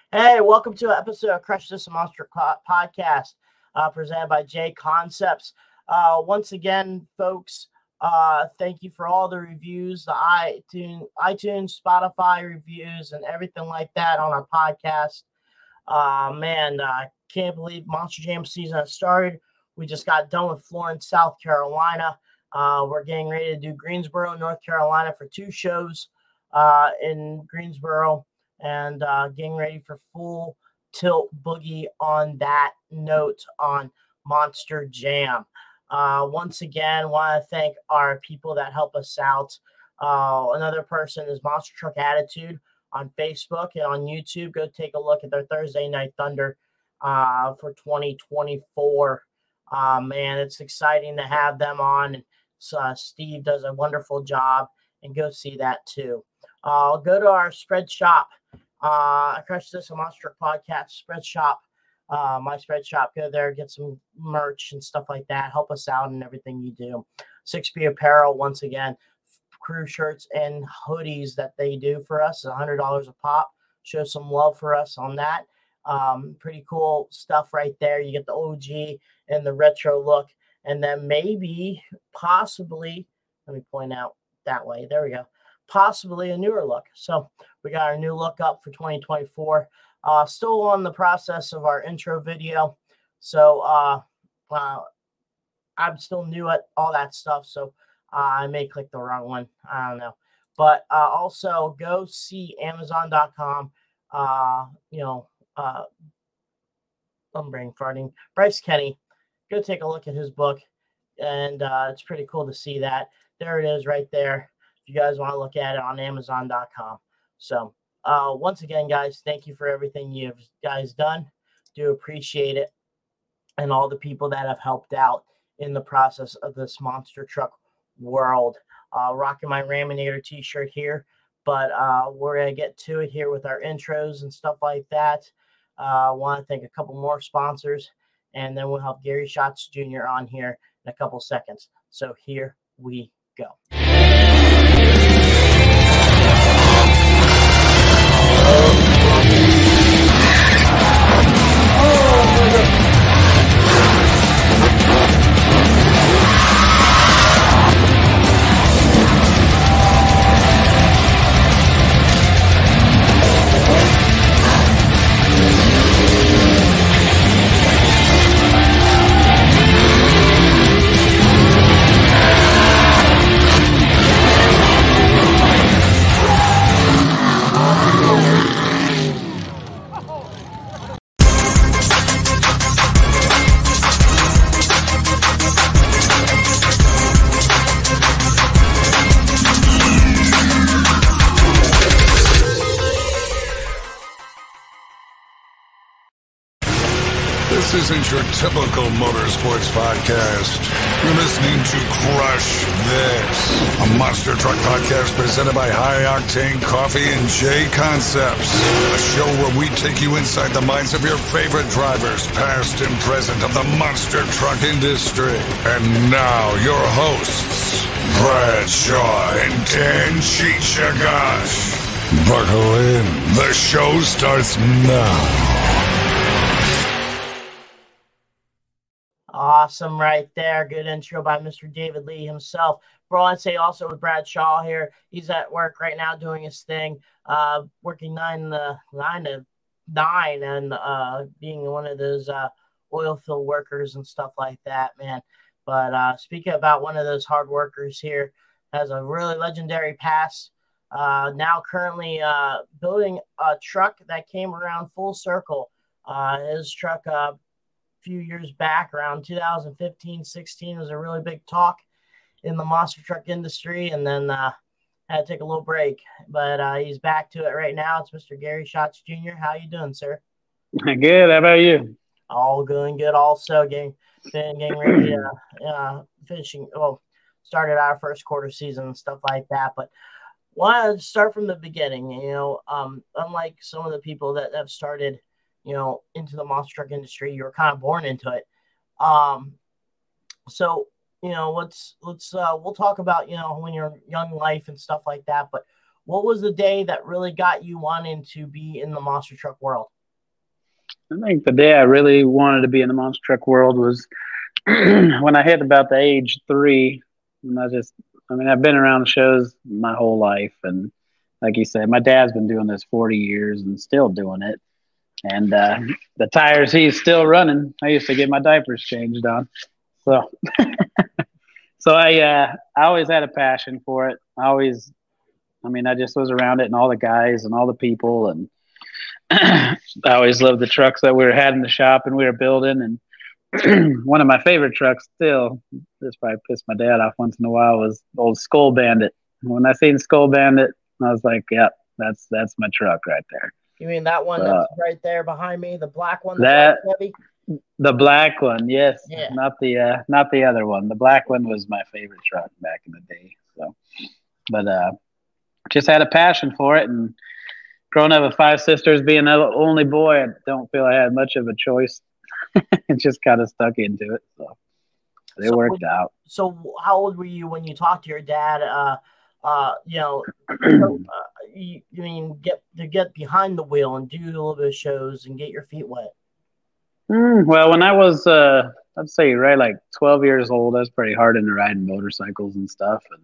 Hey, welcome to an episode of Crush This Monster Podcast, presented by J Concepts. Once again, folks, thank you for all the reviews, the iTunes, Spotify reviews, and everything like that on our podcast. Can't believe Monster Jam season has started. We just got done with Florence, South Carolina. We're getting ready to do Greensboro, North Carolina for 2 shows in Greensboro, and getting ready for full tilt boogie on that note on Monster Jam. Once again, want to thank our people that help us out. Another person is Monster Truck Attitude on Facebook and on YouTube. Go take a look at their Thursday Night Thunder for 2024. It's exciting to have them on. And Steve does a wonderful job, and go see that too. Go to our spread shop. I Crush This, a Monster Truck Podcast spread shop. My spread shop. Go there, get some merch and stuff like that. Help us out in everything you do. 6B Apparel, once again, crew shirts and hoodies that they do for us, $100 a pop. Show some love for us on that. Pretty cool stuff right there. You get the OG and the retro look, and then maybe, possibly, let me point out that way. There we go. Possibly a newer look. So we got our new look up for 2024. Still on the process of our intro video. So I'm still new at all that stuff. So I may click the wrong one. I don't know. But also go see Amazon.com. I'm brain farting. Bryce Kenny. Go take a look at his book. And it's pretty cool to see that. There it is right there. If you guys want to look at it on Amazon.com. So once again, guys, thank you for everything you've guys done. Do appreciate it. And all the people that have helped out in the process of this monster truck world. Rocking my Raminator t-shirt here. But we're going to get to it here with our intros and stuff like that. I want to thank a couple more sponsors. And then we'll have Gary Schatz Jr. on here in a couple seconds. So here we go. This isn't your typical motorsports podcast. You're listening to Crush This, a monster truck podcast presented by High Octane Coffee and J Concepts. A show where we take you inside the minds of your favorite drivers, past and present, of the monster truck industry. And now, your hosts, Brad Shaw and Dan Chichagash. Buckle in. The show starts now. Awesome right there. Good intro by Mr. David Lee himself. Bro, I'd say also with Brad Shaw here. He's at work right now doing his thing, working 9 to 9 and being one of those oil field workers and stuff like that, man. But speaking about one of those hard workers here, has a really legendary past. Now currently building a truck that came around full circle. His truck few years back, around 2015-16, was a really big talk in the monster truck industry, and then had to take a little break. But he's back to it right now. It's Mr. Gary Schatz Jr. How you doing, sir? Good. How about you? All going good. Also getting ready to started our first quarter season and stuff like that. But wanted to start from the beginning. Unlike some of the people that have started into the monster truck industry, you were kind of born into it. So we'll talk about, when you're young life and stuff like that. But what was the day that really got you wanting to be in the monster truck world? I think the day I really wanted to be in the monster truck world was when I hit about the age 3. And I've been around shows my whole life. And like you said, my dad's been doing this 40 years and still doing it. And the tires he's still running, I used to get my diapers changed on. So, I always had a passion for it. I just was around it and all the guys and all the people. And I always loved the trucks that we had in the shop and we were building. And one of my favorite trucks still, this probably pissed my dad off once in a while, was old Skull Bandit. When I seen Skull Bandit, I was like, yep, that's my truck right there. You mean that one that's right there behind me, the black one? The black one, yes. Yeah. Not the other one. The black one was my favorite truck back in the day. So, but just had a passion for it, and growing up with 5 sisters, being the only boy, I don't feel I had much of a choice. It just kind of stuck into it, so it worked out. So, how old were you when you talked to your dad? You mean get behind the wheel and do a little bit of shows and get your feet wet? Well, when I was, I'd say right like 12 years old, I was pretty hard into riding motorcycles and stuff. And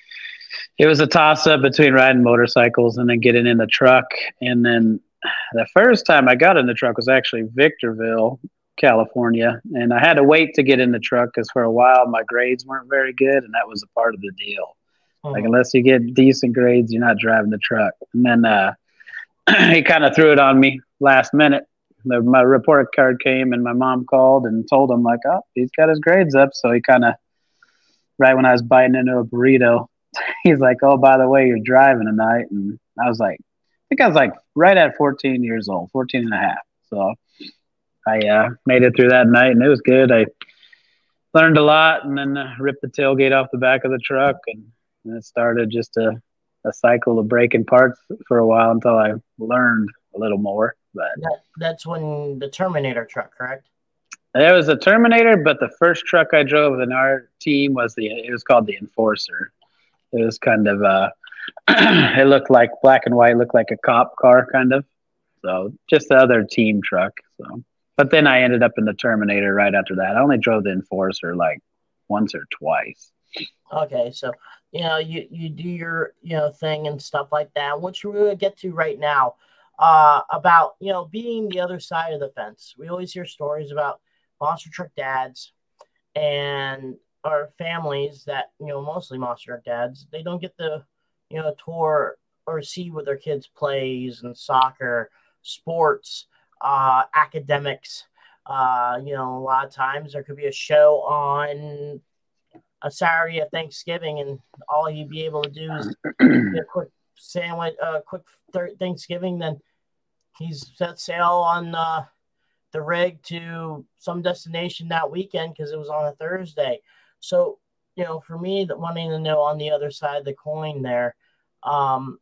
it was a toss up between riding motorcycles and then getting in the truck. And then the first time I got in the truck was actually Victorville, California. And I had to wait to get in the truck because for a while my grades weren't very good. And that was a part of the deal. Like, unless you get decent grades, you're not driving the truck. And then he kind of threw it on me last minute. My report card came and my mom called and told him, like, oh, he's got his grades up. So he kind of, right when I was biting into a burrito, he's like, oh, by the way, you're driving tonight. And I was like, right at 14 years old, 14 and a half. So I made it through that night and it was good. I learned a lot and then ripped the tailgate off the back of the truck. And it started just a cycle of breaking parts for a while until I learned a little more. But that's when the Terminator truck, correct? It was a Terminator, but the first truck I drove in our team was it was called the Enforcer. It was kind of it looked like black and white, looked like a cop car kind of. So just the other team truck. So, but then I ended up in the Terminator right after that. I only drove the Enforcer like once or twice. Okay, so you do your thing and stuff like that. What you're going to get to right now about being the other side of the fence. We always hear stories about monster truck dads and our families that mostly monster truck dads. They don't get the tour or see what their kids plays and soccer, sports, academics. A lot of times there could be a show on a Saturday of Thanksgiving, and all you'd be able to do is get a quick sandwich, Thanksgiving. Then he's set sail on the rig to some destination that weekend because it was on a Thursday. So, for me, wanting to know on the other side of the coin there, how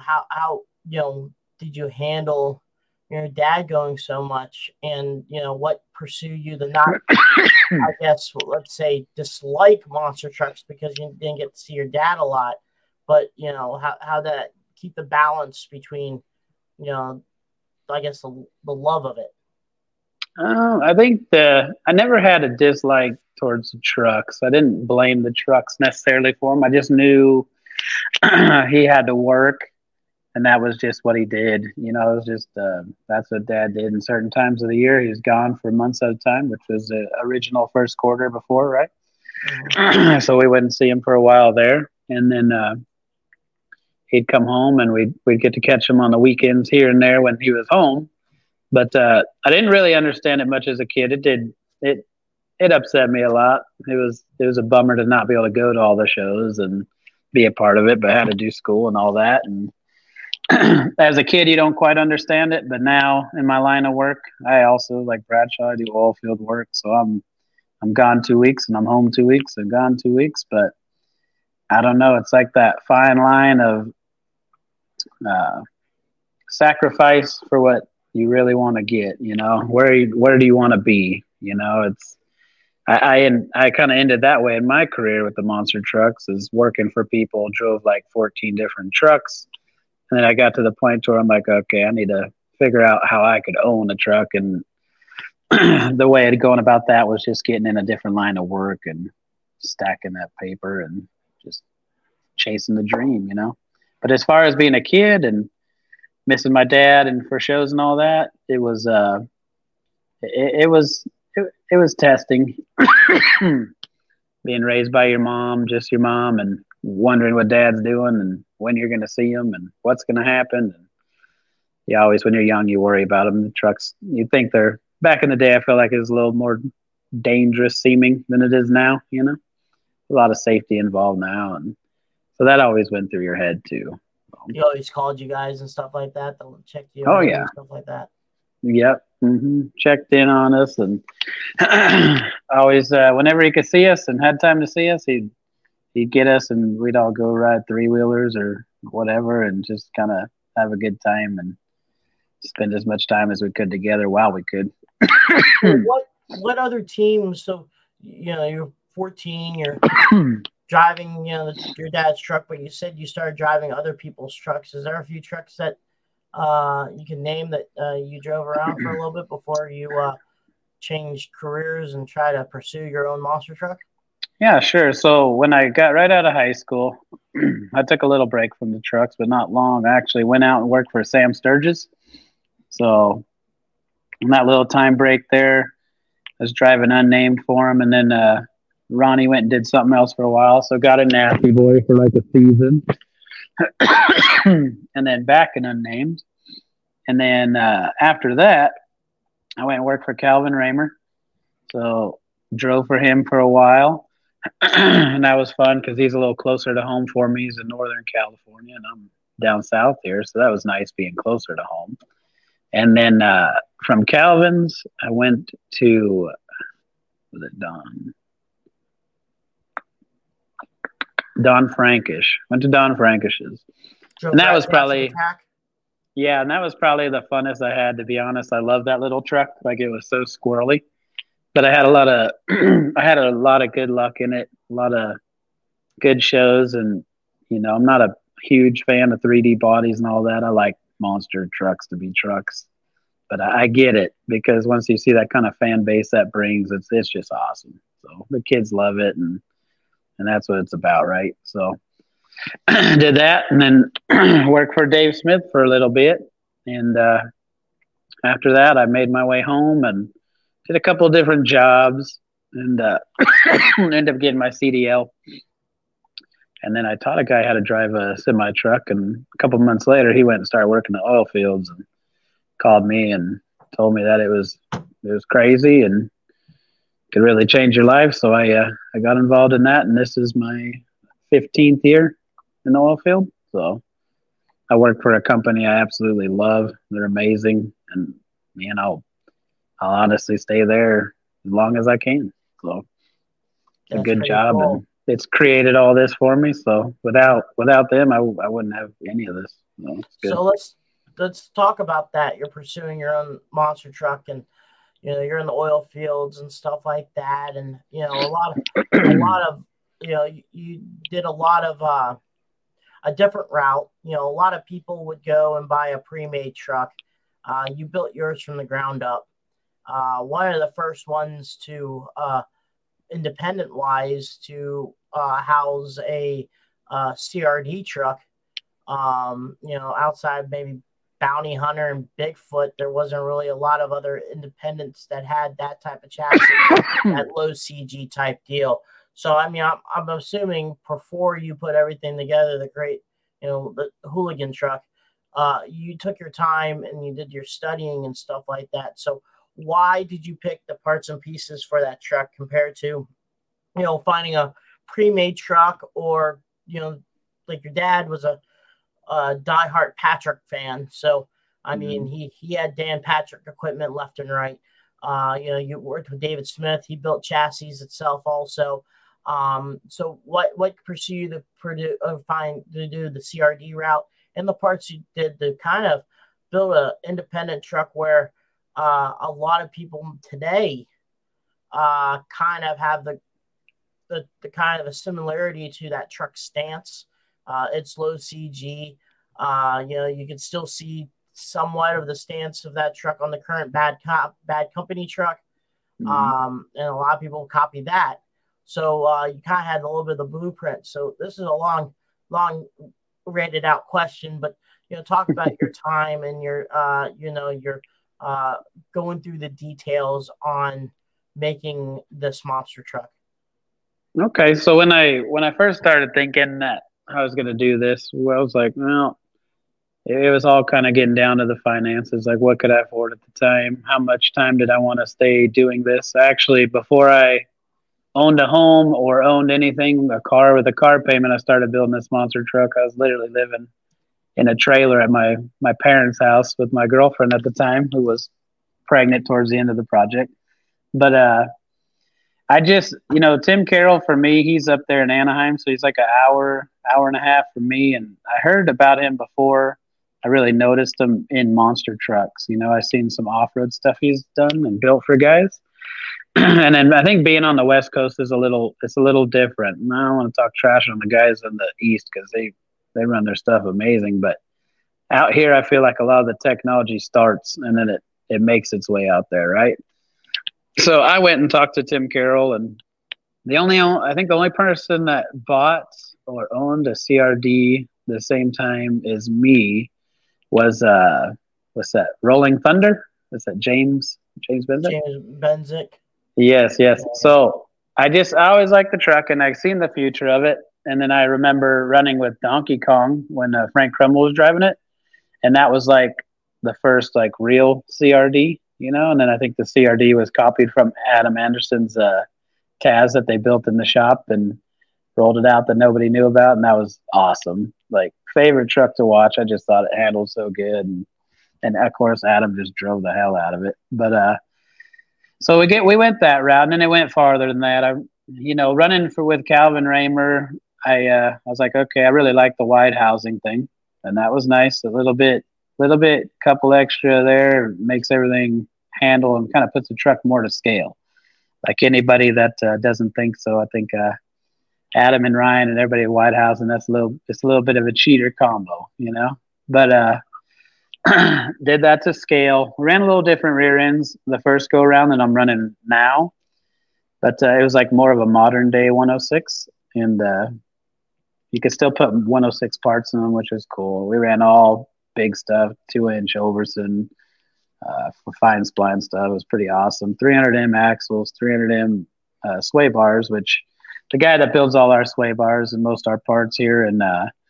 did you handle your dad going so much, and what pursued you to not, I guess, let's say, dislike monster trucks because you didn't get to see your dad a lot, but how to keep the balance between I guess the love of it. I think I never had a dislike towards the trucks. I didn't blame the trucks necessarily for them. I just knew he had to work. And that was just what he did. It was just, that's what Dad did in certain times of the year. He was gone for months at a time, which was the original first quarter before, right? Mm-hmm. So we wouldn't see him for a while there. And then he'd come home and we'd get to catch him on the weekends here and there when he was home. But I didn't really understand it much as a kid. It upset me a lot. It was a bummer to not be able to go to all the shows and be a part of it, but I had to do school and all that. And as a kid, you don't quite understand it, but now in my line of work, I also, like Bradshaw, I do oil field work. So I'm gone 2 weeks and I'm home 2 weeks and gone 2 weeks. But I don't know. It's like that fine line of sacrifice for what you really want to get. Where do you want to be? It's I kind of ended that way in my career with the monster trucks, is working for people, drove like 14 different trucks. And then I got to the point where I'm like, okay, I need to figure out how I could own a truck. And the way I'd going about that was just getting in a different line of work and stacking that paper and just chasing the dream, you know. But as far as being a kid and missing my dad and for shows and all that, it was testing. Being raised by your mom, just your mom, and wondering what dad's doing and when you're going to see him and what's going to happen. And you always, when you're young, you worry about them. The trucks, you think they're, back in the day, I feel like it was a little more dangerous seeming than it is now, you know. A lot of safety involved now. And so that always went through your head too. He always called you guys and stuff like that. They'll check you. Oh, yeah. And stuff like that. Yep. Checked in on us and always, whenever he could see us and had time to see us, he'd get us and we'd all go ride 3-wheelers or whatever and just kind of have a good time and spend as much time as we could together while we could. What other teams? So, you know, you're 14, you're driving, you know, your dad's truck, but you said you started driving other people's trucks. Is there a few trucks that you can name that you drove around for a little bit before you changed careers and try to pursue your own monster truck? Yeah, sure. So when I got right out of high school, I took a little break from the trucks, but not long. I actually went out and worked for Sam Sturgis. So in that little time break there, I was driving unnamed for him. And then Ronnie went and did something else for a while. So got a Nasty Boy for like a season. And then back in unnamed. And then after that, I went and worked for Calvin Raymer. So drove for him for a while. And that was fun because he's a little closer to home for me. He's in Northern California and I'm down south here. So that was nice being closer to home. And then from Calvin's, I went to, was it Don Frankish. Went to Don Frankish's. And that was probably, yeah, and that was probably the funnest I had, to be honest. I love that little truck. Like, it was so squirrely. But I had a lot of good luck in it, a lot of good shows. And, you know, I'm not a huge fan of 3D bodies and all that. I like monster trucks to be trucks. But I get it, because once you see that kind of fan base that brings, it's just awesome. So the kids love it, and that's what it's about, right? So did that, and then worked for Dave Smith for a little bit. And after that, I made my way home and did a couple of different jobs, and ended up getting my CDL. And then I taught a guy how to drive a semi truck, and a couple of months later, he went and started working the oil fields and called me and told me that it was crazy and could really change your life. So I got involved in that, and this is my 15th year in the oil field. So I work for a company I absolutely love. They're amazing, and man, I'll honestly stay there as long as I can. So it's a good job, cool. And it's created all this for me. So without them, I wouldn't have any of this. So let's talk about that. You're pursuing your own monster truck, and you know, you're in the oil fields and stuff like that. And you know, a lot of you know, you did a lot of a different route. You know, a lot of people would go and buy a pre-made truck. You built yours from the ground up. One of the first ones to independent wise to house a CRD truck. You know, outside maybe Bounty Hunter and Bigfoot, there wasn't really a lot of other independents that had that type of chassis, that low CG type deal. So, I mean, I'm assuming before you put everything together, the great, you know, the hooligan truck, you took your time and you did your studying and stuff like that. So why did you pick the parts and pieces for that truck compared to, you know, finding a pre-made truck, or, you know, like your dad was a diehard Patrick fan. So, I mean, he had Dan Patrick equipment left and right. You know, you worked with David Smith. He built chassis itself also. So what pursued you to do the CRD route, and the parts you did to kind of build an independent truck where a lot of people today kind of have the kind of a similarity to that truck stance. It's low CG. You know, you can still see somewhat of the stance of that truck on the current Bad Company truck. And a lot of people copy that. So you kind of had a little bit of the blueprint. So this is a long rated out question, but talk about your time and your your going through the details on making this monster truck. Okay, so when I first started thinking that I was going to do this, I was like, well, it was all kind of getting down to the finances. Like, what could I afford at the time? How much time did I want to stay doing this? Actually, before I owned a home or owned anything, a car with a car payment, I started building this monster truck. I was literally living in a trailer at my parents' house with my girlfriend at the time, who was pregnant towards the end of the project. But I just, Tim Carroll, for me, he's up there in Anaheim, so he's like an hour and a half from me. And I heard about him before I really noticed him in monster trucks. I've seen some off-road stuff he's done and built for guys. And then I think being on the West Coast it's a little different. And I don't want to talk trash on the guys in the East because they run their stuff amazing. But out here, I feel like a lot of the technology starts and then it makes its way out there, right? So I went and talked to Tim Carroll, and the only person that bought or owned a CRD the same time as me was what's that? Rolling Thunder? Is that James Benzik? James Benzik. Yes. So I always liked the truck, and I've seen the future of it. And then I remember running with Donkey Kong when Frank Crummel was driving it, and that was like the first like real CRD, And then I think the CRD was copied from Adam Anderson's Kaz that they built in the shop and rolled it out that nobody knew about, and that was awesome. Like, favorite truck to watch. I just thought it handled so good, and of course Adam just drove the hell out of it. But so we went that route, and then it went farther than that. Running with Calvin Raymer, I was like, okay, I really like the wide housing thing, and that was nice. A little bit, couple extra there makes everything handle and kind of puts the truck more to scale. Like anybody that doesn't think so, I think Adam and Ryan and everybody at White House, and it's a little bit of a cheater combo, But did that to scale. Ran a little different rear ends the first go around than I'm running now, but it was like more of a modern day 106, and you could still put 106 parts in them, which was cool. We ran all big stuff, 2-inch Overson for fine spline stuff. It was pretty awesome. 300M axles, 300M sway bars, which the guy that builds all our sway bars and most our parts here in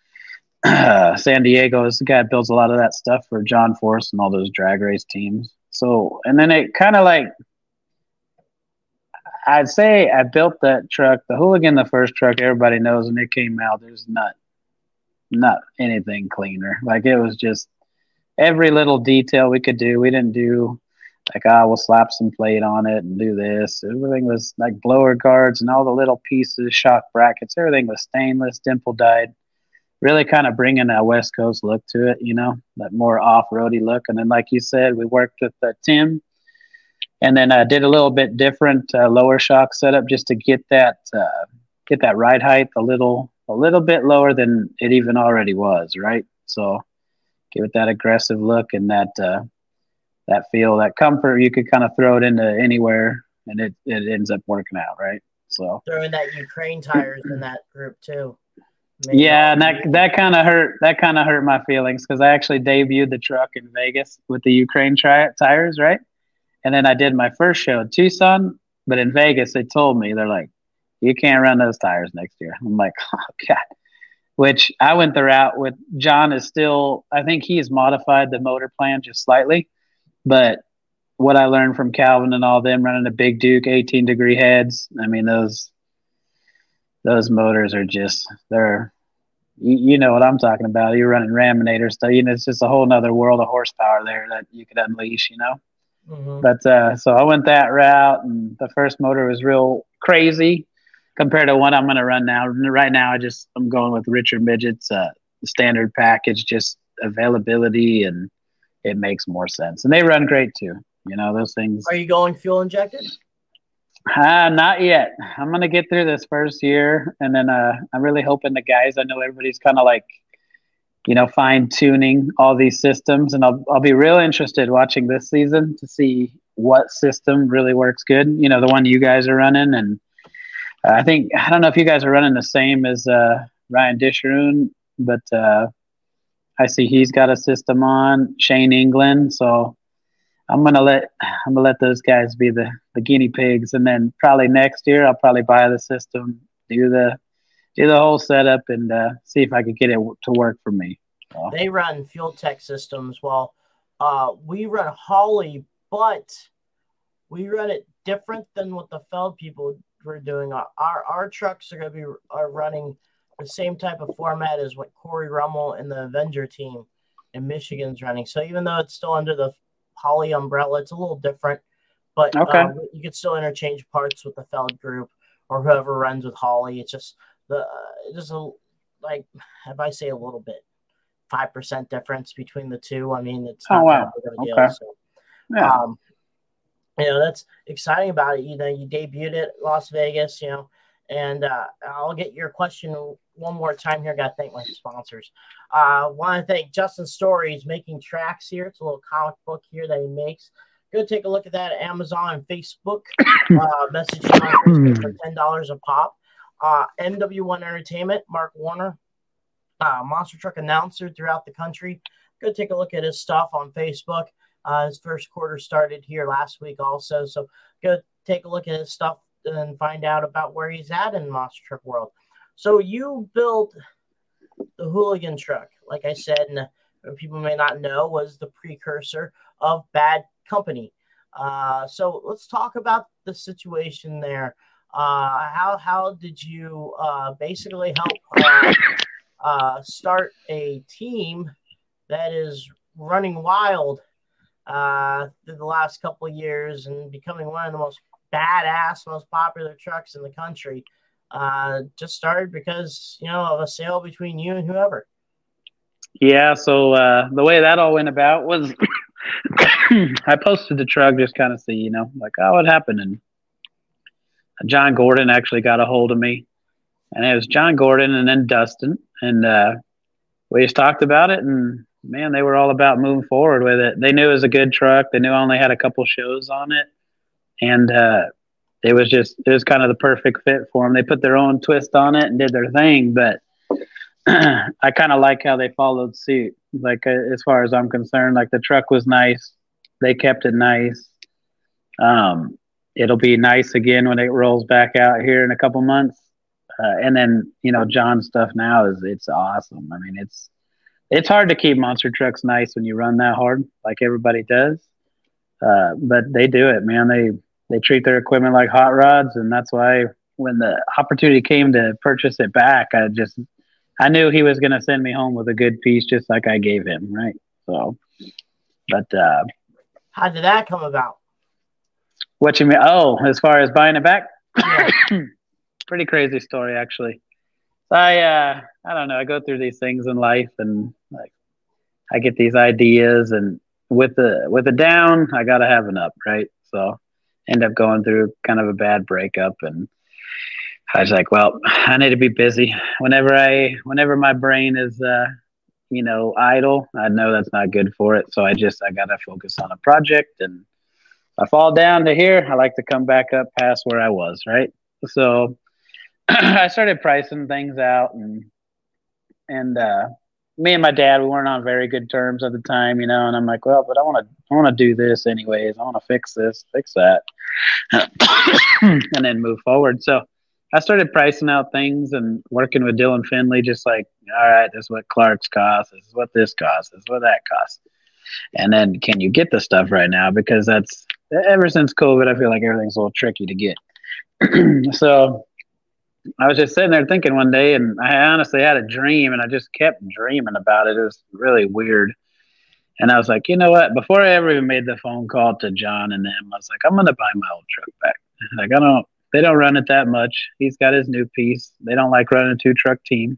San Diego is the guy that builds a lot of that stuff for John Force and all those drag race teams. So, and then it kind of like, I'd say I built that truck, the Hooligan, the first truck everybody knows, when it came out, there's not anything cleaner. Like, it was just every little detail we could do. We didn't do like, we'll slap some plate on it and do this. Everything was like blower guards and all the little pieces, shock brackets. Everything was stainless, dimple dyed. Really kind of bringing that West Coast look to it, that more off-roady look. And then, like you said, we worked with Tim, and then I did a little bit different lower shock setup just to get that ride height a little bit lower than it even already was, right? So give it that aggressive look and that feel, that comfort. You could kind of throw it into anywhere, and it ends up working out, right? So throwing that Ukraine tires in that group too. Yeah, and that kind of hurt. That kind of hurt my feelings because I actually debuted the truck in Vegas with the Ukraine tires, right? And then I did my first show in Tucson, but in Vegas they told me, they're like, you can't run those tires next year. I'm like, oh God. Which I went the route with John is still. I think he's modified the motor plan just slightly, but what I learned from Calvin and all them running a Big Duke 18-degree heads. I mean, those motors are just, you know what I'm talking about. You're running Raminator stuff. It's just a whole nother world of horsepower there that you could unleash, Mm-hmm. But so I went that route, and the first motor was real crazy compared to what I'm going to run now. Right now, I'm going with Richard Midget's standard package, just availability, and it makes more sense. And they run great too. Those things. Are you going fuel injected? Not yet. I'm going to get through this first year, and then I'm really hoping the guys, I know everybody's kind of like fine tuning all these systems. And I'll be real interested watching this season to see what system really works good. The one you guys are running. And I don't know if you guys are running the same as Ryan Disharoon, but I see he's got a system on Shane England. So I'm gonna let those guys be the guinea pigs, and then probably next year I'll probably buy the system, do the whole setup, and see if I could get it to work for me. So. They run Fuel Tech systems. Well, we run Holley, but we run it different than what the Feld people were doing. Our trucks are running the same type of format as what Corey Rummel and the Avenger team in Michigan's running. So even though it's still under the Holley umbrella, it's a little different, but okay. You can still interchange parts with the Feld group or whoever runs with Holley. It's just like if I say a little bit, 5% difference between the two. I mean, it's not that big of a deal. Okay. So, yeah. That's exciting about it. You debuted at Las Vegas, and I'll get your question one more time here. Got to thank my sponsors. Want to thank Justin Stories making tracks here. It's a little comic book here that he makes. Go take a look at that at Amazon and Facebook. Message him on Facebook for $10 a pop. MW1 Entertainment, Mark Warner, monster truck announcer throughout the country. Go take a look at his stuff on Facebook. His first quarter started here last week also. So go take a look at his stuff and find out about where he's at in the monster truck world. So you built the Hooligan truck, like I said, and people may not know, was the precursor of Bad Company. So let's talk about the situation there. How did you basically help start a team that is running wild through the last couple of years and becoming one of the most badass, most popular trucks in the country? Just started because of a sale between you and whoever. Yeah, so the way that all went about was I posted the truck just kind of see, like, what happened? And John Gordon actually got a hold of me, and it was John Gordon and then Dustin, and we just talked about it, and man, they were all about moving forward with it. They knew it was a good truck. They knew I only had a couple shows on it, and it was kind of the perfect fit for them. They put their own twist on it and did their thing, but I kind of like how they followed suit. Like, as far as I'm concerned, like, the truck was nice. They kept it nice. It'll be nice again when it rolls back out here in a couple months. And then, John's stuff now it's awesome. I mean, it's hard to keep monster trucks nice when you run that hard, like everybody does. But they do it, man. They treat their equipment like hot rods. And that's why when the opportunity came to purchase it back, I knew he was going to send me home with a good piece, just like I gave him. Right. So, but, how did that come about? What you mean? Oh, as far as buying it back? Yeah. Pretty crazy story, actually. I don't know. I go through these things in life, and like I get these ideas, and with the down, I got to have an up, right? So end up going through kind of a bad breakup, and I was like, well, I need to be busy. Whenever my brain is, idle, I know that's not good for it. So I got to focus on a project, and I fall down to here, I like to come back up past where I was, right? So I started pricing things out, and me and my dad, we weren't on very good terms at the time, and I'm like, well, but I want to do this anyways. I want to fix this, fix that, and then move forward. So I started pricing out things and working with Dylan Finley, just like, all right, this is what Clark's costs, this is what this costs, this is what that costs. And then, can you get the stuff right now? Because that's, ever since COVID, I feel like everything's a little tricky to get. So I was just sitting there thinking one day, and I honestly had a dream, and I just kept dreaming about it. It was really weird. And I was like, you know what? Before I ever even made the phone call to John and them, I was like, I'm going to buy my old truck back. Like, they don't run it that much. He's got his new piece. They don't like running a 2-truck team,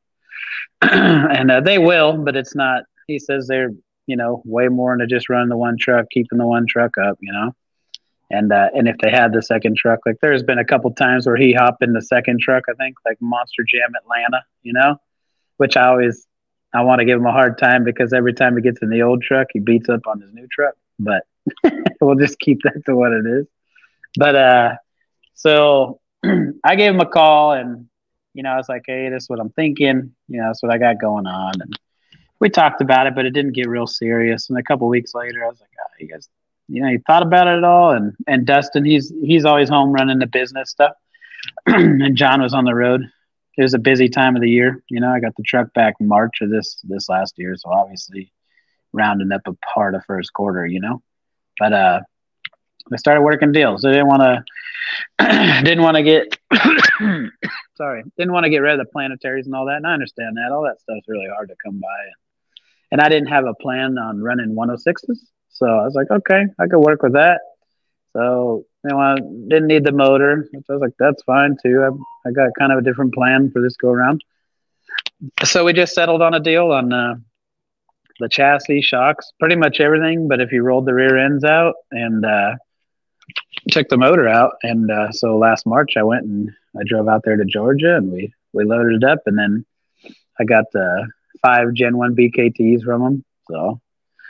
and they will, but it's not, he says they're, way more into just running the one truck, keeping the one truck up, and if they had the second truck, like there's been a couple times where he hopped in the second truck, I think, like Monster Jam Atlanta, which I I want to give him a hard time because every time he gets in the old truck, he beats up on his new truck. But we'll just keep that to what it is. But so I gave him a call, and I was like, hey, this is what I'm thinking. That's what I got going on. And we talked about it, but it didn't get real serious. And a couple of weeks later, I was like, oh, you guys, you thought about it at all? And Dustin, he's always home running the business stuff. And John was on the road. It was a busy time of the year. I got the truck back in March of this last year, so obviously rounding up a part of first quarter, But I started working deals. I didn't want to get didn't want to get rid of the planetaries and all that. And I understand that. All that stuff's really hard to come by. And I didn't have a plan on running 106s. So I was like, okay, I could work with that. So I didn't need the motor. So I was like, that's fine too. I got kind of a different plan for this go around. So we just settled on a deal on the chassis, shocks, pretty much everything. But if you rolled the rear ends out and took the motor out, and so last March I went and I drove out there to Georgia and we loaded it up, and then I got 5 Gen 1 BKTs from them. So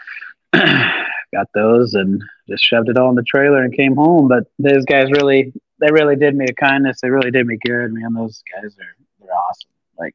got those and just shoved it all in the trailer and came home. But those guys really did me a kindness. They really did me good, man. Those guys they're awesome. Like,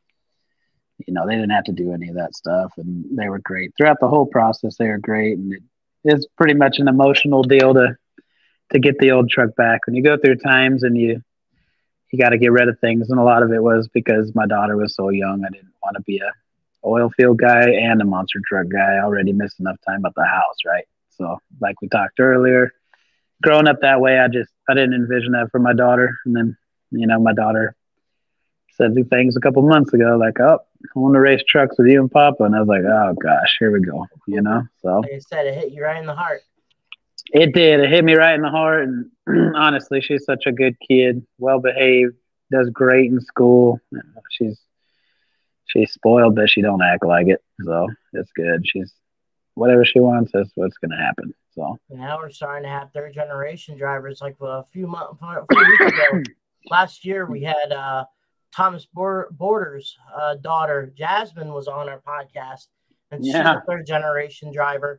they didn't have to do any of that stuff, and they were great throughout the whole process. They were great, and it's pretty much an emotional deal to get the old truck back. When you go through times and you got to get rid of things, and a lot of it was because my daughter was so young. I didn't want to be a oil field guy and a monster truck guy. I already missed enough time at the house, right? So like we talked earlier, growing up that way, I didn't envision that for my daughter. And then, my daughter said two things a couple months ago, like, oh, I want to race trucks with you and Papa. And I was like, oh gosh, here we go. So like I said, it hit you right in the heart. It did. It hit me right in the heart. And honestly, she's such a good kid, well behaved, does great in school. She's spoiled, but she don't act like it. So it's good. She's whatever she wants, that's what's going to happen. So now we're starting to have third generation drivers. Like a few weeks ago, last year we had Thomas Borders' daughter Jasmine was on our podcast, and she's a third generation driver.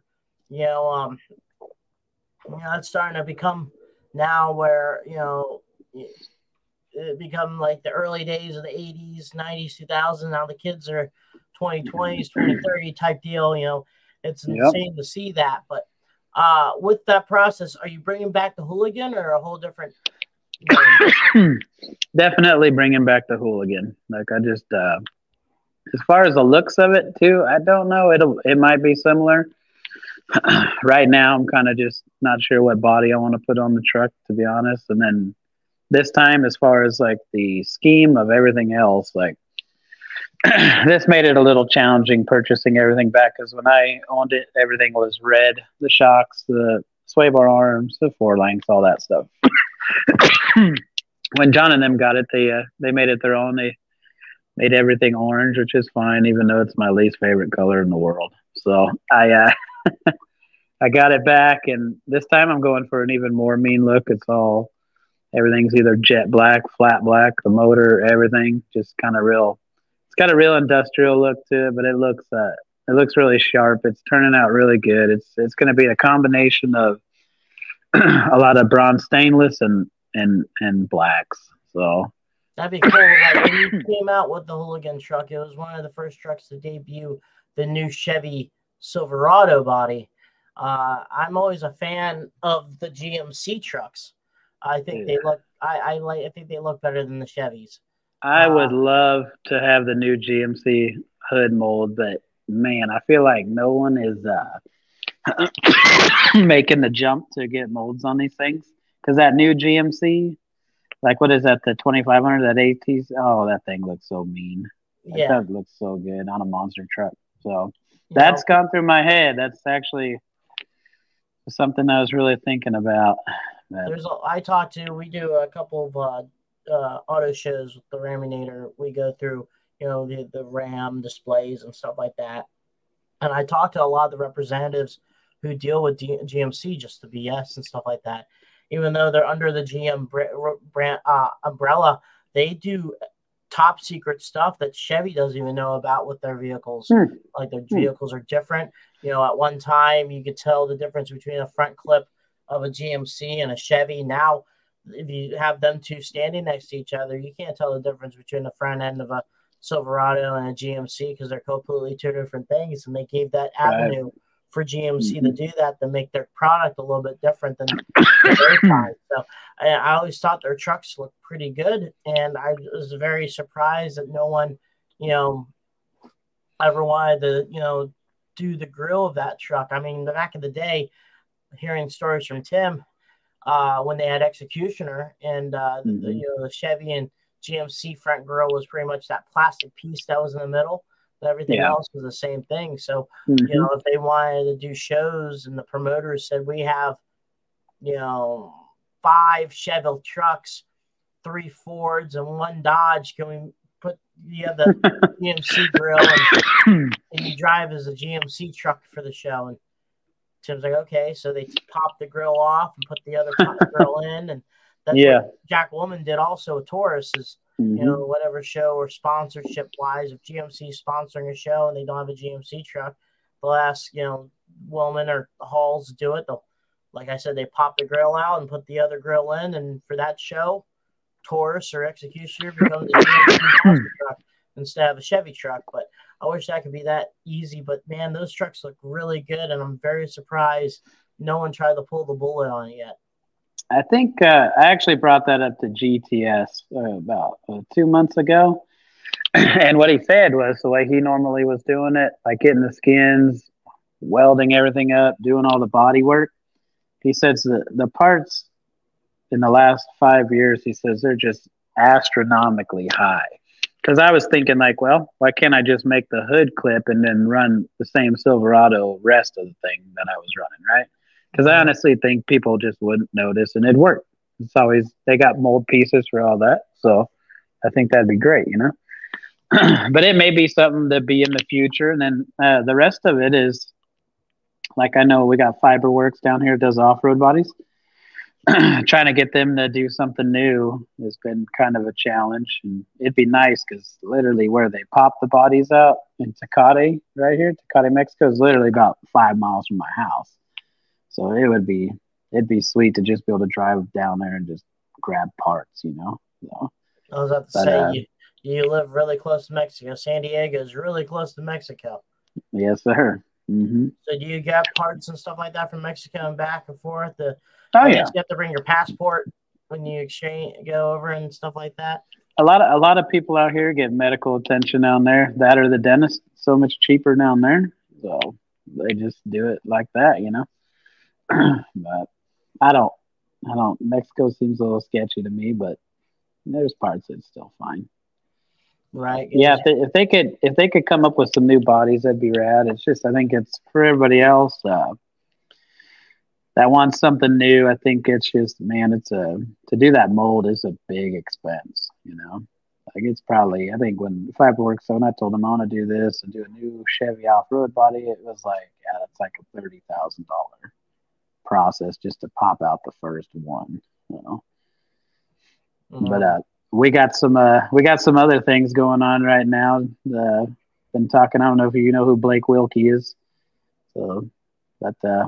It's starting to become now where it become like the early days of the 80s, 90s, 2000s. Now the kids are 2020s, 2030 type deal. It's insane to see that. But with that process, are you bringing back the hooligan or a whole different? Definitely bringing back the hooligan. Like I just, as far as the looks of it too, I don't know. It might be similar. Right now, I'm kind of just not sure what body I want to put on the truck, to be honest. And then this time, as far as like the scheme of everything else, like this made it a little challenging purchasing everything back, because when I owned it, everything was red. The shocks, the sway bar arms, the 4 lengths, all that stuff. When John and them got it, they made it their own. They made everything orange, which is fine, even though it's my least favorite color in the world. So I got it back, and this time I'm going for an even more mean look. Everything's either jet black, flat black, the motor, everything, just kind of real. It's got a real industrial look to it, but it looks really sharp. It's turning out really good. It's going to be a combination of a lot of bronze stainless and blacks. So that'd be cool. Like when you came out with the hooligan truck, it was one of the first trucks to debut the new Chevy Silverado body. I'm always a fan of the GMC trucks. I think they look. I think they look better than the Chevys. I would love to have the new GMC hood mold, but man, I feel like no one is making the jump to get molds on these things, because that new GMC, like what is that, the 2500, that AT? Oh, that thing looks so mean. That looks so good on a monster truck. So that's gone through my head. That's actually something I was really thinking about. We do a couple of auto shows with the Raminator. We go through, the Ram displays and stuff like that. And I talk to a lot of the representatives who deal with GMC, just the BS and stuff like that. Even though they're under the GM brand umbrella, they do top secret stuff that Chevy doesn't even know about with their vehicles. Like their vehicles are different. At one time you could tell the difference between a front clip of a GMC and a Chevy. Now, if you have them two standing next to each other, you can't tell the difference between the front end of a Silverado and a GMC because they're completely two different things. And they gave that avenue for GMC to do that, to make their product a little bit different than their time. So I always thought their trucks looked pretty good, and I was very surprised that no one, ever wanted to, do the grill of that truck. I mean, back in the day, hearing stories from Tim, when they had Executioner and the Chevy and GMC front grill was pretty much that plastic piece that was in the middle. Everything else was the same thing. So, if they wanted to do shows and the promoters said, we have, 5 Chevy trucks, 3 Fords, and 1 Dodge, can we put the GMC grill and you drive as a GMC truck for the show? And Tim's like, okay. So they pop the grill off and put the other top grill in. And that's what Jack Woolman did also with Taurus is, whatever show or sponsorship wise, if GMC is sponsoring a show and they don't have a GMC truck, they'll ask, Woolman or the Halls to do it. They'll, like I said, they pop the grill out and put the other grill in. And for that show, Taurus or Executioner becomes a GMC truck instead of a Chevy truck. But I wish that could be that easy. But man, those trucks look really good. And I'm very surprised no one tried to pull the bullet on it yet. I think I actually brought that up to GTS about 2 months ago. And what he said was the way he normally was doing it, like getting the skins, welding everything up, doing all the body work. He says the parts in the last 5 years, he says they're just astronomically high. Because I was thinking like, well, why can't I just make the hood clip and then run the same Silverado rest of the thing that I was running, right? Because I honestly think people just wouldn't notice and it'd work. It's always, they got mold pieces for all that. So I think that'd be great, But it may be something to be in the future. And then the rest of it is, like I know we got Fiberworks down here that does off-road bodies. Trying to get them to do something new has been kind of a challenge. And it'd be nice because literally where they pop the bodies out in Tecate right here, Tecate, Mexico, is literally about 5 miles from my house. So it'd be sweet to just be able to drive down there and just grab parts, So, I was about to say, you live really close to Mexico. San Diego is really close to Mexico. Yes, sir. Mm-hmm. So do you get parts and stuff like that from Mexico and back and forth? Yeah. You have to bring your passport when you go over and stuff like that. A lot of people out here get medical attention down there. That or the dentist, so much cheaper down there. So they just do it like that, But I don't. Mexico seems a little sketchy to me, but there's parts that's still fine. Right. Yeah. If they could come up with some new bodies, that'd be rad. It's just, I think it's for everybody else that wants something new. I think it's just, man, to do that mold is a big expense, Like it's probably, I think when Fiberworks, when I told them I want to do this and do a new Chevy off-road body, it was like, it's like a $30,000 process just to pop out the first one, But we got some other things going on right now. Been talking. I don't know if you know who Blake Wilkie is, so that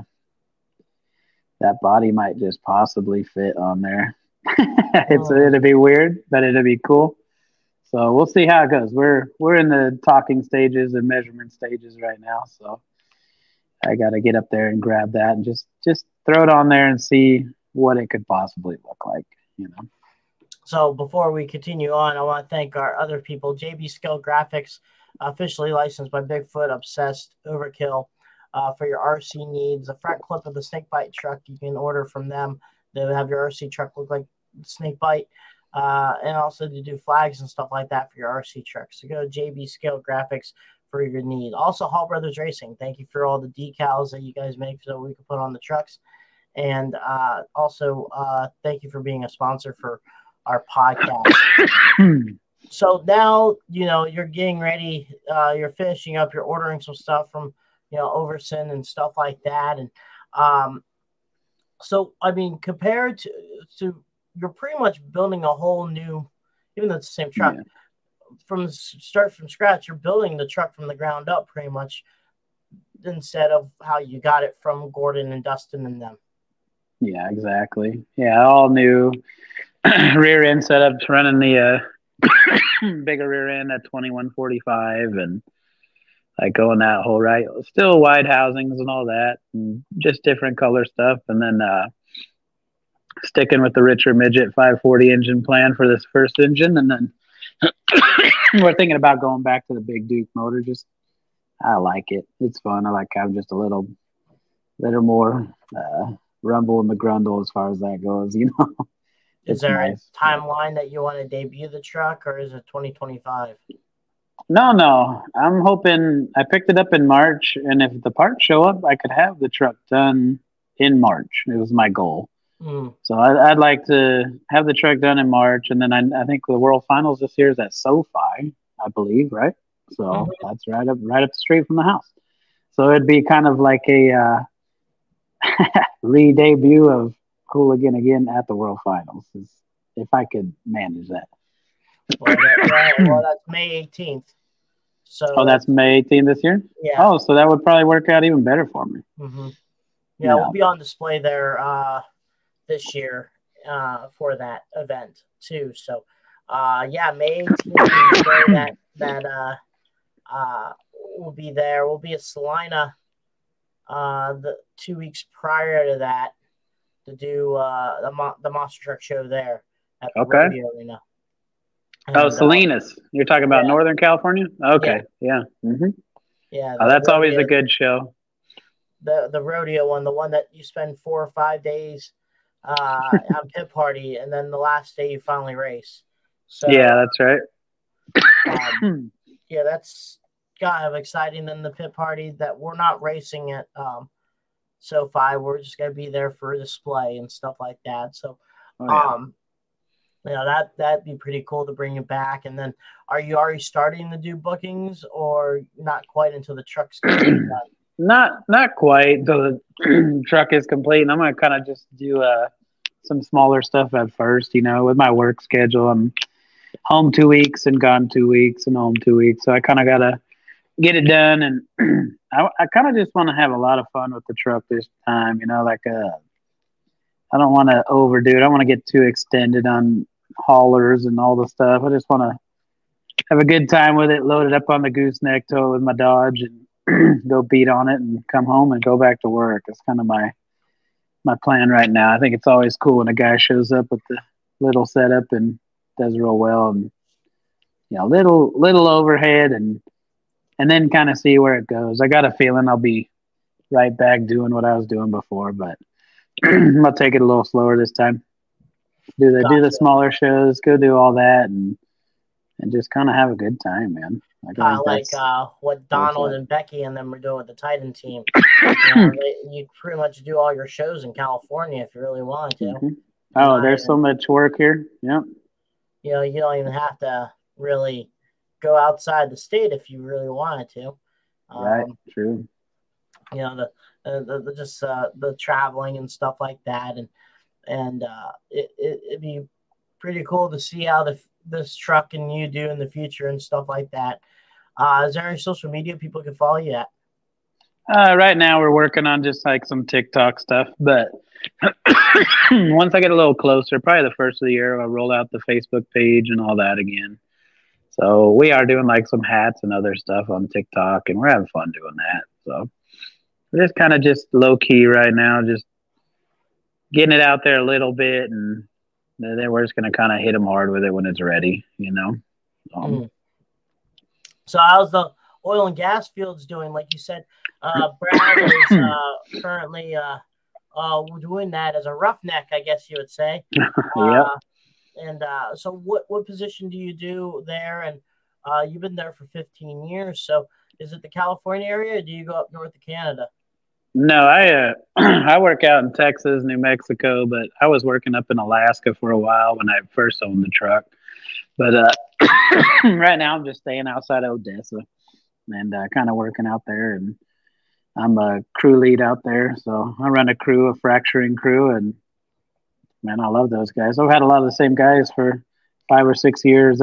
body might just possibly fit on there. It'll be weird, but it'll be cool. So we'll see how it goes. We're in the talking stages and measurement stages right now, so I got to get up there and grab that and just throw it on there and see what it could possibly look like, So before we continue on, I want to thank our other people, JB Skill Graphics, officially licensed by Bigfoot Obsessed Overkill, for your RC needs. The front clip of the Snakebite truck, you can order from them. They'll have your RC truck look like Snakebite, and also to do flags and stuff like that for your RC trucks. So go to JB Skill Graphics for your need. Also, Hall Brothers Racing. Thank you for all the decals that you guys make so we can put on the trucks. And also, thank you for being a sponsor for our podcast. So now, you're getting ready. You're finishing up. You're ordering some stuff from, Overson and stuff like that. And so, I mean, compared to you're pretty much building a whole new, even though it's the same truck, start from scratch. You're building the truck from the ground up pretty much, instead of how you got it from Gordon and Dustin and them. Yeah, exactly. Yeah, all new rear end setups, running the bigger rear end at 2145 and like going that whole right. Still wide housings and all that, and just different color stuff. And then sticking with the Richer Midget 540 engine plan for this first engine. And then we're thinking about going back to the Big Duke motor. Just, I like it. It's fun. I like having just a little more rumble in the grundle as far as that goes, you know. Is there a timeline that you want to debut the truck, or is it 2025? No. I'm hoping I picked it up in March, and if the parts show up, I could have the truck done in March. It was my goal. So I'd like to have the truck done in March, and then I think the World Finals this year is at SoFi, I believe, right? So that's right up the street from the house. So it'd be kind of like a re-debut of Hooligan again at the World Finals, if I could manage that. Well, that's May 18th. So that's May 18th this year? Yeah. Oh, so that would probably work out even better for me. Yeah, we'll be on display there this year for that event too. So May 18th that we'll be there. We'll be at Salina the 2 weeks prior to that to do the Monster Truck Show there at the rodeo arena. And, Salinas. You're talking about Northern California? Okay. Yeah. Yeah. That's always a good show. The rodeo one, the one that you spend 4 or 5 days on pit party, and then the last day you finally race. So yeah, that's right. That's kind of exciting. Then the pit party that we're not racing at SoFi, we're just gonna be there for display and stuff like that. So that'd be pretty cool to bring it back. And then are you already starting to do bookings, or not quite until the truck's done? Not quite. The truck is complete, and I'm gonna kind of just do some smaller stuff at first. You know, with my work schedule, I'm home 2 weeks and gone 2 weeks and home 2 weeks, so I kind of gotta get it done. And I kind of just want to have a lot of fun with the truck this time. You know, like I don't want to overdo it. I don't want to get too extended on haulers and all the stuff. I just want to have a good time with it, load it up on the gooseneck, tow it with my Dodge, and go beat on it and come home and go back to work. It's kind of my plan right now. I think it's always cool when a guy shows up with the little setup and does real well, and little overhead, and then kind of see where it goes. I got a feeling I'll be right back doing what I was doing before, but I'm gonna take it a little slower this time. Do the smaller shows, go do all that, and just kind of have a good time, man. What Donald and Becky and them are doing with the Titan team. You pretty much do all your shows in California if you really want to. There's so much work here. Yep. You don't even have to really go outside the state if you really wanted to. Right. True. The traveling and stuff like that, and it'd be pretty cool to see how this truck and you do in the future and stuff like that. Is there any social media people can follow you at? Right now we're working on just like some TikTok stuff, but once I get a little closer, probably the first of the year, I'll roll out the Facebook page and all that again. So we are doing like some hats and other stuff on TikTok, and we're having fun doing that. So we're just kind of just low key right now, just getting it out there a little bit, and then we're just going to kind of hit them hard with it when it's ready, So how's the oil and gas fields doing? Like you said, Brad is currently doing that as a roughneck, I guess you would say. Yeah. And so what position do you do there? And you've been there for 15 years. So is it the California area, or do you go up north of Canada? No, I work out in Texas, New Mexico, but I was working up in Alaska for a while when I first owned the truck. But right now I'm just staying outside of Odessa and kind of working out there. And I'm a crew lead out there, so I run a fracturing crew, and man, I love those guys. I've had a lot of the same guys for 5 or 6 years. They're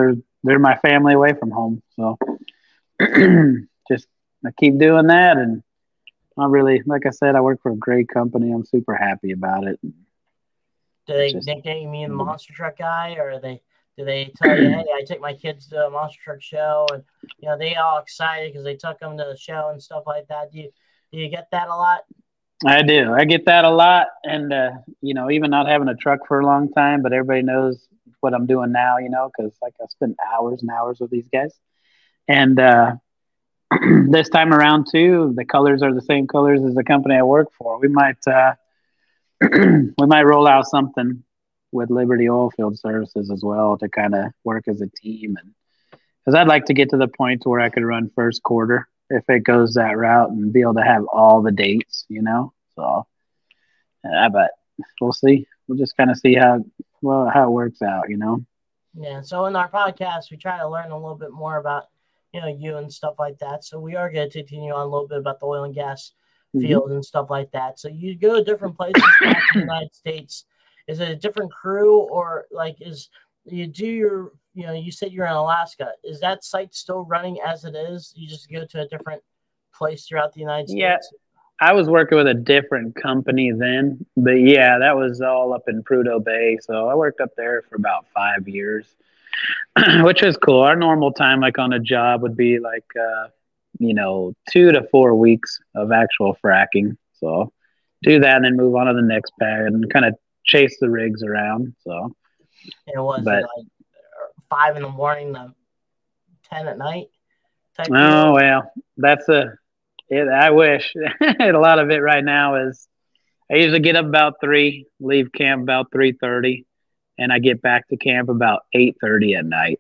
they're my family away from home. So just I keep doing that, and I really, like I said, I work for a great company. I'm super happy about it. Do they nickname you the monster truck guy, or do they tell you, hey, I took my kids to a monster truck show, and they all excited because they took them to the show and stuff like that? Do you get that a lot? I do. I get that a lot, and even not having a truck for a long time, but everybody knows what I'm doing now, because like I spend hours and hours with these guys, and this time around too, the colors are the same colors as the company I work for. We might we might roll out something with Liberty Oilfield Services as well to kind of work as a team, and because I'd like to get to the point where I could run first quarter if it goes that route and be able to have all the dates, So, but we'll see. We'll just kind of see how it works out, Yeah. So in our podcast, we try to learn a little bit more about you and stuff like that. So we are going to continue on a little bit about the oil and gas field and stuff like that. So you go to different places in the United States. Is it a different crew, or like you do your, you said you're in Alaska. Is that site still running as it is? You just go to a different place throughout the United States? Yeah, I was working with a different company then, but yeah, that was all up in Prudhoe Bay. So I worked up there for about 5 years, which was cool. Our normal time, like on a job, would be like, 2 to 4 weeks of actual fracking. So do that and then move on to the next pad and kind of chase the rigs around. So it was like 5 a.m. to 10 at night. Well, that's I wish. A lot of it right now is I usually get up about 3, leave camp about 3:30, and I get back to camp about 8:30 at night.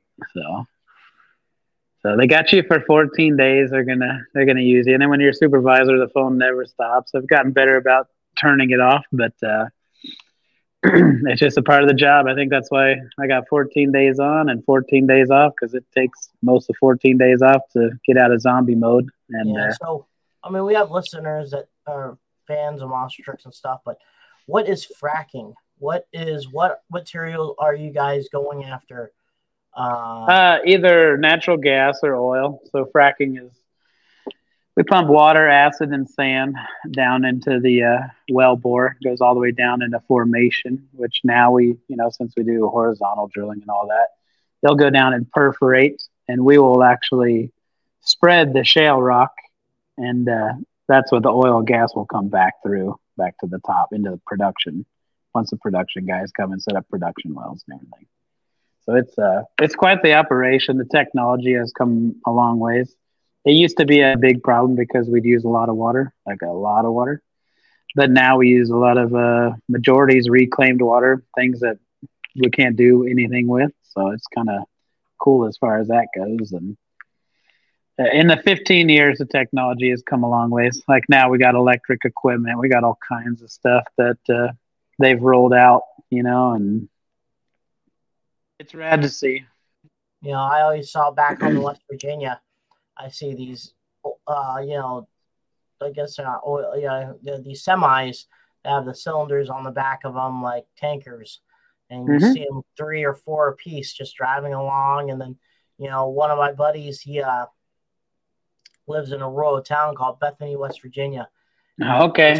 So they got you for 14 days. They're gonna use you, and then when you're a supervisor, the phone never stops. I've gotten better about turning it off, but it's just a part of the job. I think that's why I got 14 days on and 14 days off, because it takes most of 14 days off to get out of zombie mode. And so I mean, we have listeners that are fans of monster trucks and stuff, but what is fracking? What material are you guys going after? Either natural gas or oil. So fracking is, we pump water, acid, and sand down into the well bore. It goes all the way down into formation, which now we, since we do horizontal drilling and all that, they'll go down and perforate, and we will actually spread the shale rock, and that's what the oil and gas will come back to the top into the production once the production guys come and set up production wells and everything. So it's quite the operation. The technology has come a long ways. It used to be a big problem because we'd use a lot of water. But now we use a lot of majorities reclaimed water, things that we can't do anything with. So it's kind of cool as far as that goes. And in the 15 years, the technology has come a long ways. Like now we got electric equipment. We got all kinds of stuff that they've rolled out, and it's rad to see. I always saw back home in West Virginia, I see these, I guess they're not oil, these semis that have the cylinders on the back of them like tankers, and you see them 3 or 4 a piece just driving along. And then, one of my buddies, he lives in a rural town called Bethany, West Virginia. Okay.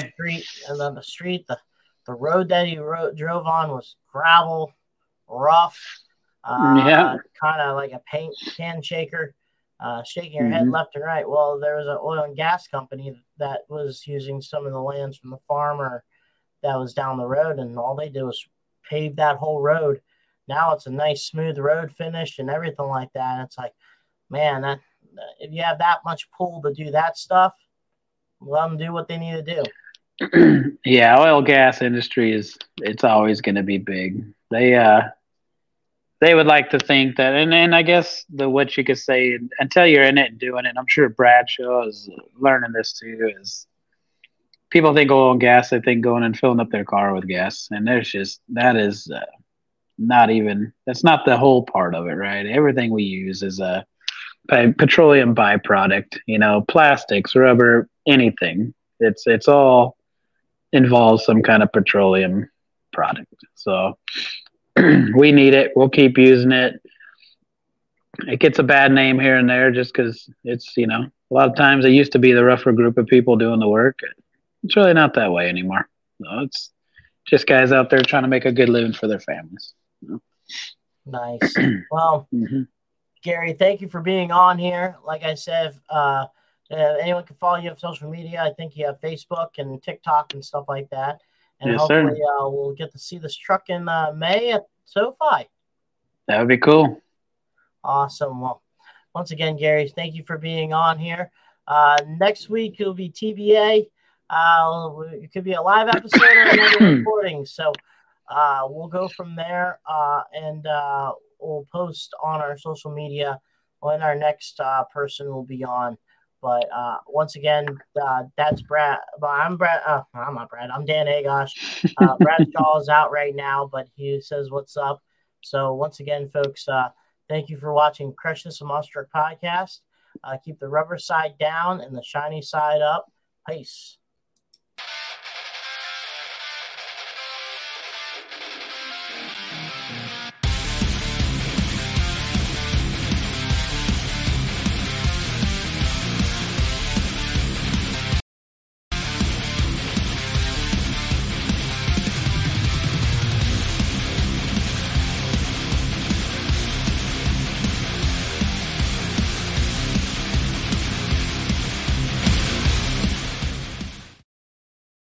The road that he drove on was gravel, rough, kind of like a paint can shaker. Shaking your head left and right. Well, there was an oil and gas company that was using some of the lands from the farmer that was down the road, and all they did was pave that whole road. Now it's a nice smooth road finish and everything like that. And it's like, man, that if you have that much pull to do that stuff, let them do what they need to do. Yeah, oil gas industry it's always going to be big. They would like to think that, and I guess what you could say until you're in it and doing it, I'm sure Bradshaw is learning this too, is people think oil and gas, they think going and filling up their car with gas. And that is that's not the whole part of it, right? Everything we use is a petroleum byproduct, plastics, rubber, anything. It's all involves some kind of petroleum product. So we need it. We'll keep using it. it gets a bad name here and there just because it's, a lot of times it used to be the rougher group of people doing the work. It's really not that way anymore. No, it's just guys out there trying to make a good living for their families. Nice. Well, Mm-hmm. Gary, thank you for being on here. Like I said, anyone can follow you on social media. I think you have Facebook and TikTok and stuff like that. And Yes, hopefully sir. we'll get to see this truck in May at SoFi. That would be cool. Awesome. Well, once again, Gary, thank you for being on here. Next week it'll be TBA. It could be a live episode or another recording. So we'll go from there and we'll post on our social media when our next person will be on. But once again, that's Brad. I'm Brad. I'm not Brad. I'm Dan Agosh. Brad Shaw is out right now, but he says what's up. So once again, folks, thank you for watching Crush This a Monster Truck Podcast. Keep the rubber side down and the shiny side up. Peace.